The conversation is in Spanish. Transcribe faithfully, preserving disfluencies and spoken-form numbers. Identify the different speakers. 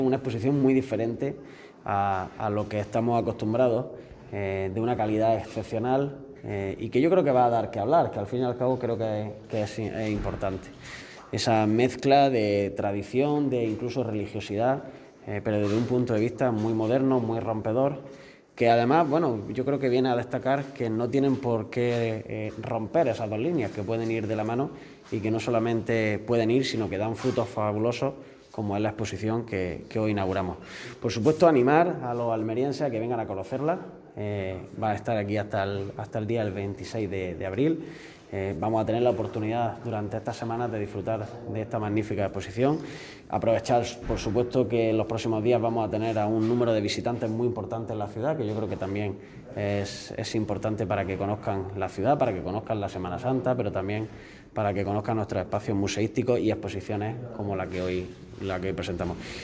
Speaker 1: Una exposición muy diferente a, a lo que estamos acostumbrados, eh, de una calidad excepcional eh, y que yo creo que va a dar que hablar, que al fin y al cabo creo que, que es, es importante. Esa mezcla de tradición, de incluso religiosidad, eh, pero desde un punto de vista muy moderno, muy rompedor, que además, bueno, yo creo que viene a destacar que no tienen por qué eh, romper esas dos líneas, que pueden ir de la mano y que no solamente pueden ir, sino que dan frutos fabulosos, como es la exposición que, que hoy inauguramos. Por supuesto, animar a los almerienses a que vengan a conocerla. Eh, va a estar aquí hasta el, hasta el día del veintiséis de, de abril. Eh, vamos a tener la oportunidad durante estas semanas de disfrutar de esta magnífica exposición. Aprovechar, por supuesto, que en los próximos días vamos a tener a un número de visitantes muy importante en la ciudad, que yo creo que también es, es importante para que conozcan la ciudad, para que conozcan la Semana Santa, pero también para que conozcan nuestros espacios museísticos y exposiciones como la que hoy, la que hoy presentamos.